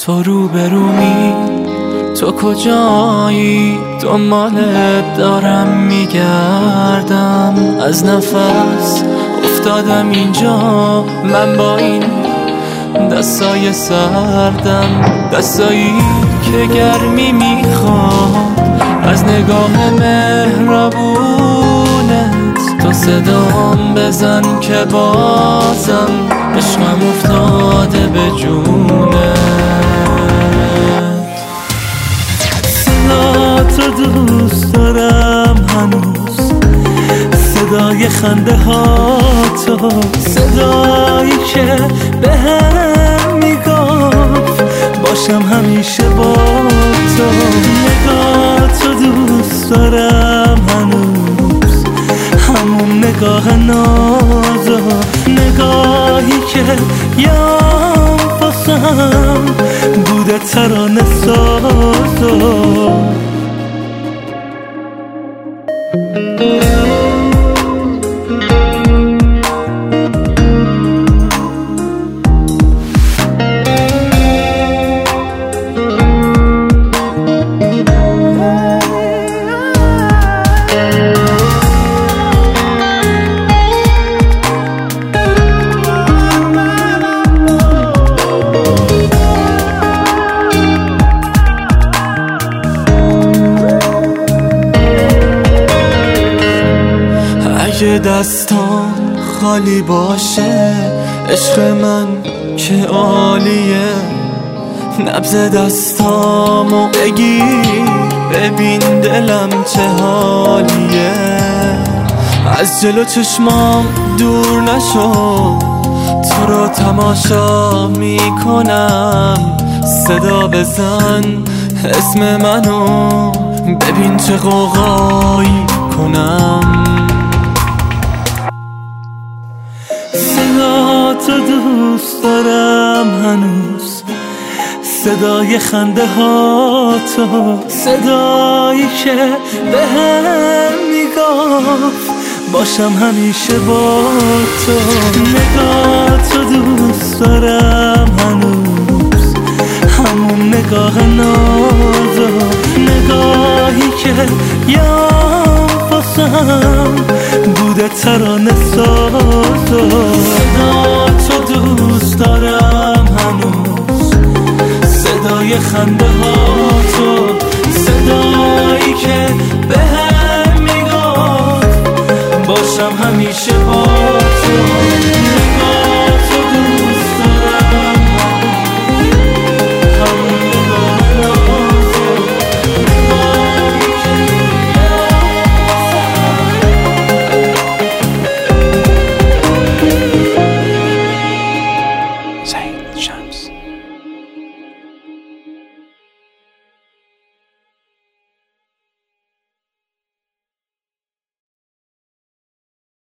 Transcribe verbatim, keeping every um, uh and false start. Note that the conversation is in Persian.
تو روبرومی، تو کجایی؟ دنبالت دارم میگردم، از نفس افتادم اینجا من با این دستای سردم، دستایی که گرمی میخواد از نگاه مهربونت. تو صدام بزن که بازم عشقم افتاده به جونت. صدا تو دوست دارم هنوز، صدای خنده ها تو، صدایی که به هم میگفت باشم همیشه با تو. نگاه تو دوست دارم هنوز، همون نگاه نازا، نگاهی که یام فاسم بوده ترانه سازا. اگه دستان خالی باشه عشق من که عالیه، نبض دستامو بگیر ببین دلم چه حالیه. از جلو چشمام دور نشو، تو رو تماشا میکنم. صدا بزن اسم منو ببین چه غوغایی کنم. صدا تو دوست دارم هنوز، صدای خنده ها تو، صدایی که به هم میگفت باشم همیشه با تو. نگاه